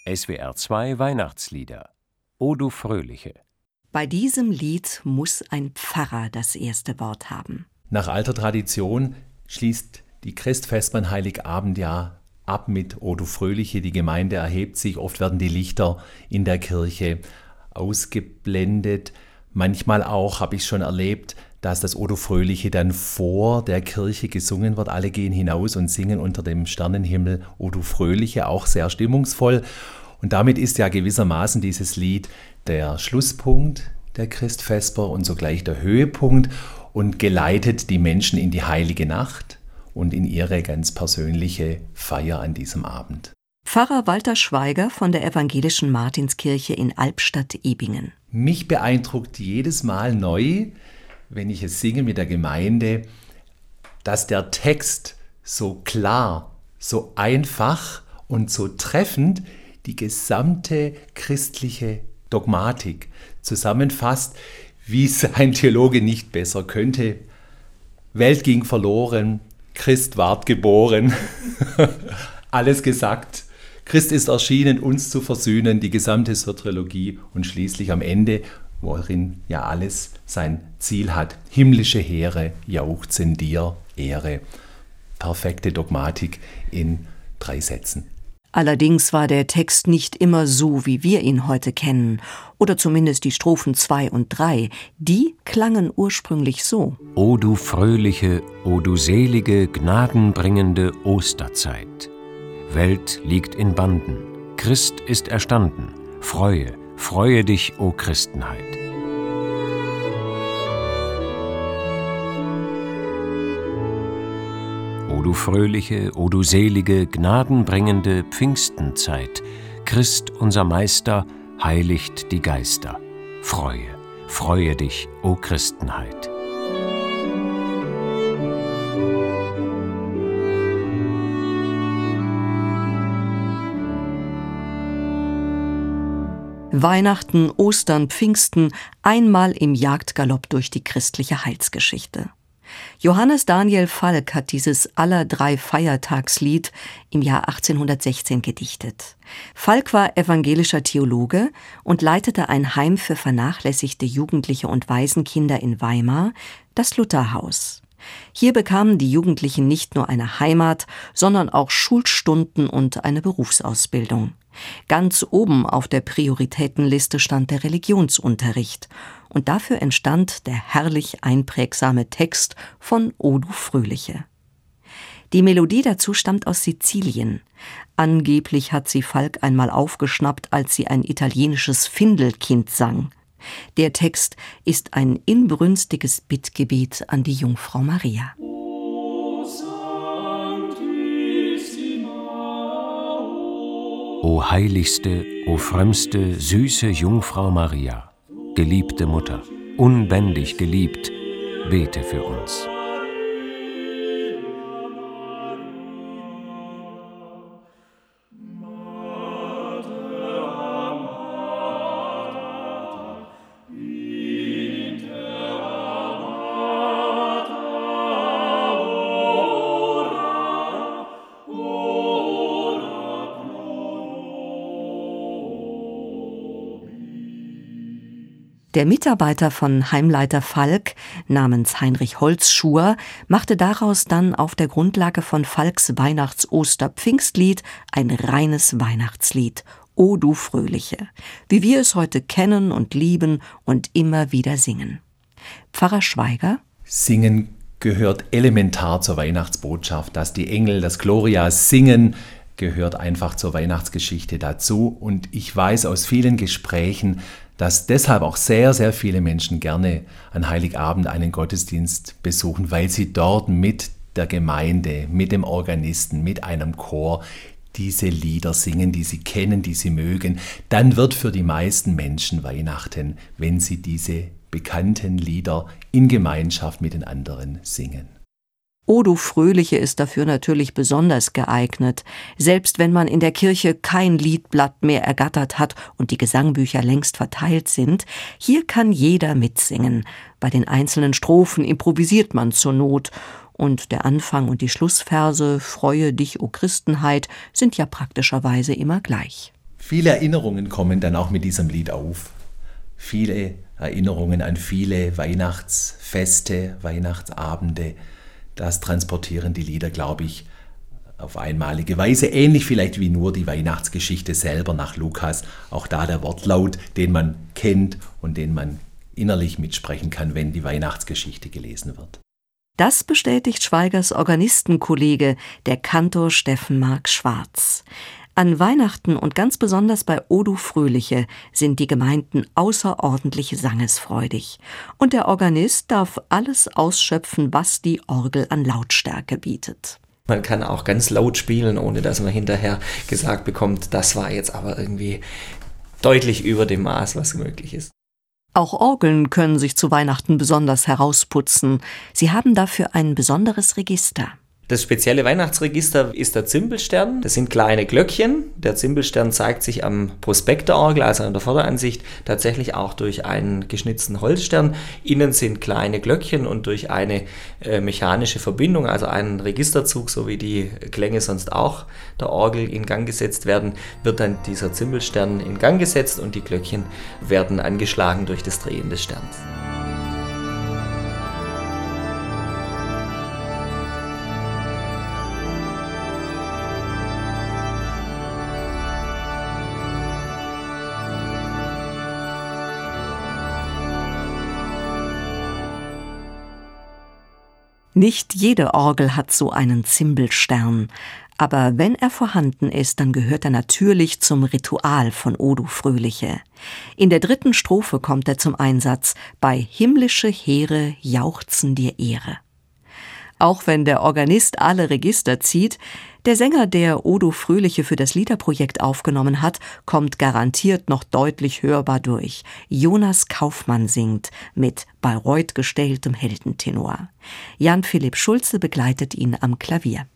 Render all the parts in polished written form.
SWR 2 Weihnachtslieder. O du Fröhliche. Bei diesem Lied muss ein Pfarrer das erste Wort haben. Nach alter Tradition schließt die Christfestmann Heiligabend ja ab mit O du Fröhliche. Die Gemeinde erhebt sich, oft werden die Lichter in der Kirche ausgeblendet. Manchmal auch, habe ich schon erlebt, dass das O du Fröhliche dann vor der Kirche gesungen wird. Alle gehen hinaus und singen unter dem Sternenhimmel O du Fröhliche, auch sehr stimmungsvoll. Und damit ist ja gewissermaßen dieses Lied der Schlusspunkt der Christfesper und sogleich der Höhepunkt und geleitet die Menschen in die heilige Nacht und in ihre ganz persönliche Feier an diesem Abend. Pfarrer Walter Schweiger von der evangelischen Martinskirche in Albstadt-Ebingen. Mich beeindruckt jedes Mal neu, wenn ich es singe mit der Gemeinde, dass der Text so klar, so einfach und so treffend die gesamte christliche Dogmatik zusammenfasst, wie es ein Theologe nicht besser könnte. Welt ging verloren, Christ ward geboren, alles gesagt. Christ ist erschienen, uns zu versöhnen, die gesamte Soteriologie und schließlich am Ende, worin ja alles sein Ziel hat. Himmlische Heere jauchzen dir Ehre. Perfekte Dogmatik in 3 Sätzen. Allerdings war der Text nicht immer so, wie wir ihn heute kennen. Oder zumindest die Strophen 2 und 3. Die klangen ursprünglich so. O du fröhliche, o du selige, gnadenbringende Osterzeit. Welt liegt in Banden, Christ ist erstanden. Freue, freue dich, o Christenheit. O du fröhliche, o du selige, gnadenbringende Pfingstenzeit. Christ, unser Meister, heiligt die Geister. Freue, freue dich, o Christenheit. Weihnachten, Ostern, Pfingsten, einmal im Jagdgalopp durch die christliche Heilsgeschichte. Johannes Daniel Falk hat dieses Aller-3-Feiertagslied im Jahr 1816 gedichtet. Falk war evangelischer Theologe und leitete ein Heim für vernachlässigte Jugendliche und Waisenkinder in Weimar, das Lutherhaus. Hier bekamen die Jugendlichen nicht nur eine Heimat, sondern auch Schulstunden und eine Berufsausbildung. Ganz oben auf der Prioritätenliste stand der Religionsunterricht. Und dafür entstand der herrlich einprägsame Text von O du Fröhliche. Die Melodie dazu stammt aus Sizilien. Angeblich hat sie Falk einmal aufgeschnappt, als sie ein italienisches Findelkind sang. Der Text ist ein inbrünstiges Bittgebet an die Jungfrau Maria. O heiligste, o frömmste, süße Jungfrau Maria, geliebte Mutter, unbändig geliebt, bete für uns. Der Mitarbeiter von Heimleiter Falk, namens Heinrich Holzschuher, machte daraus dann auf der Grundlage von Falks Weihnachts-Oster-Pfingstlied ein reines Weihnachtslied, O du Fröhliche, wie wir es heute kennen und lieben und immer wieder singen. Pfarrer Schweiger? Singen gehört elementar zur Weihnachtsbotschaft, dass die Engel das Gloria singen, gehört einfach zur Weihnachtsgeschichte dazu. Und ich weiß aus vielen Gesprächen, dass deshalb auch sehr, sehr viele Menschen gerne an Heiligabend einen Gottesdienst besuchen, weil sie dort mit der Gemeinde, mit dem Organisten, mit einem Chor diese Lieder singen, die sie kennen, die sie mögen. Dann wird für die meisten Menschen Weihnachten, wenn sie diese bekannten Lieder in Gemeinschaft mit den anderen singen. O du Fröhliche ist dafür natürlich besonders geeignet, selbst wenn man in der Kirche kein Liedblatt mehr ergattert hat und die Gesangbücher längst verteilt sind. Hier kann jeder mitsingen. Bei den einzelnen Strophen improvisiert man zur Not. Und der Anfang und die Schlussverse, Freue dich, o Christenheit, sind ja praktischerweise immer gleich. Viele Erinnerungen kommen dann auch mit diesem Lied auf. Viele Erinnerungen an viele Weihnachtsfeste, Weihnachtsabende. Das transportieren die Lieder, glaube ich, auf einmalige Weise. Ähnlich vielleicht wie nur die Weihnachtsgeschichte selber nach Lukas. Auch da der Wortlaut, den man kennt und den man innerlich mitsprechen kann, wenn die Weihnachtsgeschichte gelesen wird. Das bestätigt Schweigers Organistenkollege, der Kantor Steffen Mark Schwarz. An Weihnachten und ganz besonders bei O du Fröhliche sind die Gemeinden außerordentlich sangesfreudig. Und der Organist darf alles ausschöpfen, was die Orgel an Lautstärke bietet. Man kann auch ganz laut spielen, ohne dass man hinterher gesagt bekommt, das war jetzt aber irgendwie deutlich über dem Maß, was möglich ist. Auch Orgeln können sich zu Weihnachten besonders herausputzen. Sie haben dafür ein besonderes Register. Das spezielle Weihnachtsregister ist der Zimbelstern. Das sind kleine Glöckchen. Der Zimbelstern zeigt sich am Prospekt der Orgel, also an der Vorderansicht, tatsächlich auch durch einen geschnitzten Holzstern. Innen sind kleine Glöckchen und durch eine mechanische Verbindung, also einen Registerzug, so wie die Klänge sonst auch der Orgel in Gang gesetzt werden, wird dann dieser Zimbelstern in Gang gesetzt und die Glöckchen werden angeschlagen durch das Drehen des Sterns. Nicht jede Orgel hat so einen Zimbelstern, aber wenn er vorhanden ist, dann gehört er natürlich zum Ritual von O du Fröhliche. In der 3. Strophe kommt er zum Einsatz: Bei himmlische Heere jauchzen dir Ehre. Auch wenn der Organist alle Register zieht, der Sänger, der O du Fröhliche für das Liederprojekt aufgenommen hat, kommt garantiert noch deutlich hörbar durch. Jonas Kaufmann singt mit Bayreuth gestelltem Heldentenor. Jan-Philipp Schulze begleitet ihn am Klavier.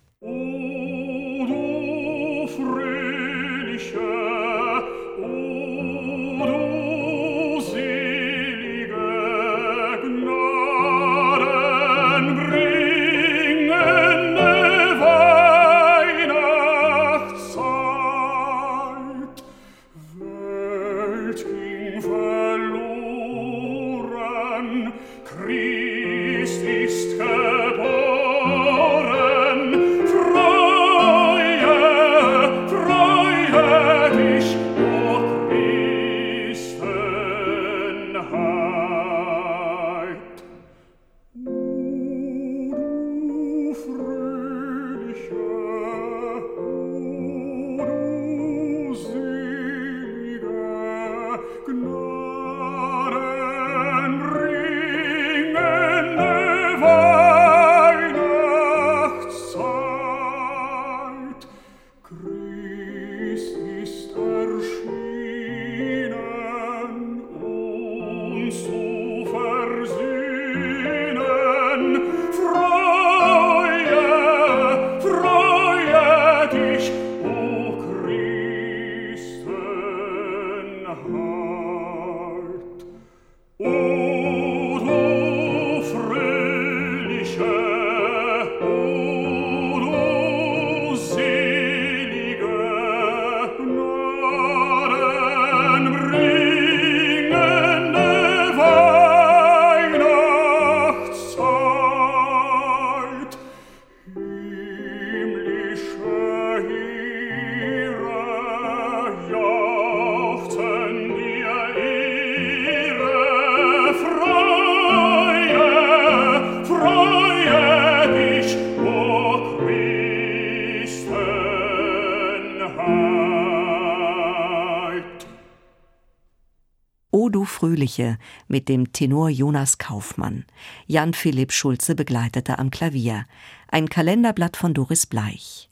O du Fröhliche mit dem Tenor Jonas Kaufmann. Jan-Philipp Schulze begleitete am Klavier. Ein Kalenderblatt von Doris Bleich.